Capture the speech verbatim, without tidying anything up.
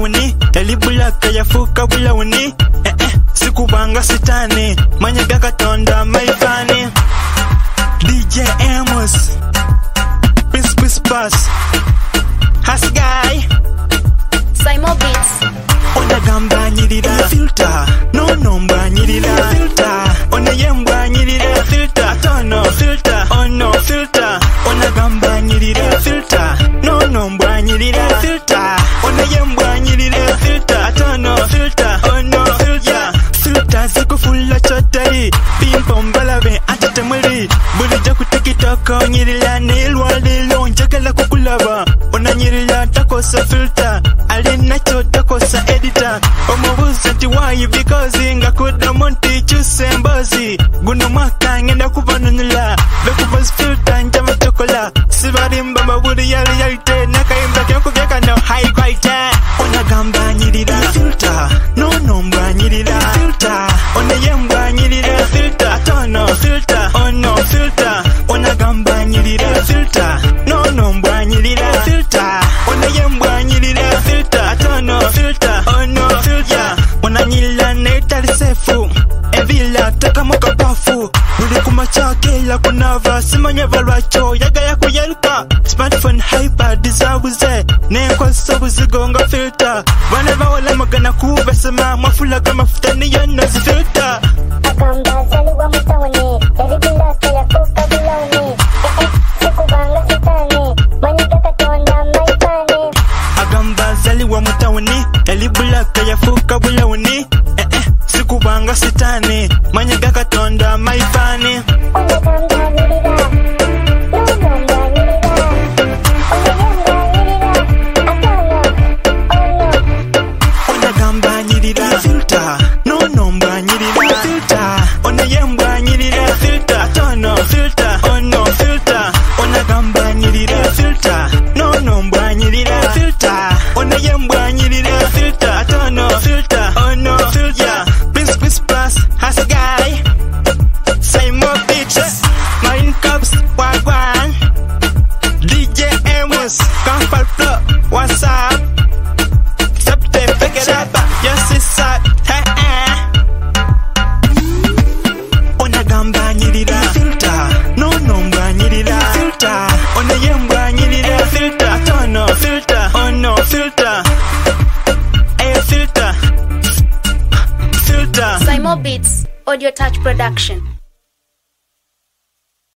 mutawuni elibulaka yafuka bulawuni eh eh sikubanga sitani manyaga katonda maifani D J Amos Peace Peace Pass Has guy Saimo Beats Ona gamba nyirira filter no no mba nyirira filter Ona yemba nyirira filter tono filter oh no filter Ona gamba nyirira filter no no mba nyirira filter Ona yemba nyirira filter tono filter oh no filter Filter ziko fulla chotari Pimpom balabe antitemuri Bulija kutikitoko nyirila nilwali lonjagala kukulaba Ona nyirila takosa filter Alina cho takosa editor Omubuza ti why because nga kuda monti chuse mbozi Guno mwaka ngenda kubanunula Bekubaz filter njama chokola Sibari mbamba budi yali yalite Nakaimba kyanku vyaka no high quality Ona gamba nyirira filter No no mba nyirira filter Ona yemba nyirira filter Tono filter Oh no filter Ona gamba nyirira filter No no mba nyirira filter Ona yemba nyirira filter Tono filter Oh no filter Ona nyila netali sefu Evila taka moka pafu Buli kumachakela kunava Simanya valwacho yaga ya kuyeluka Smartphone hyper disabuze Nekwa sabuzigo nga filter Vaneva wala magana kubesema Mwafula kama futani yonazi filter Agamba zaliwa mutawuni elibulaka yafuka bulawuni eh eh sikubanga sitani manyaga katonda maifani Agamba zaliwa mutawuni elibulaka yafuka bulawuni eh eh sikubanga sitani manyaga katonda maifani Ona gamba nyirira no no mba nyirira Ona yemba nyirira atono oh no Ona gamba nyirira filter no no mba nyirira filter Ona yemba nyirira filter tono filter oh no filter Ona gamba nyirira filter no no mba nyirira filter Ona yemba nyirira filter tono filter oh no filter Peace Peace Pass has a guy Say more bitches Marine Cups wagwan D J Amos Kampal Flow what's up Septe pick it up yes it's up hey, hey. Ona gamba nyirira filter no no mba nyirira filter Ona yemba nyirira filter tono filter oh no filter eh filter filter Saimo Beats Audio Touch Production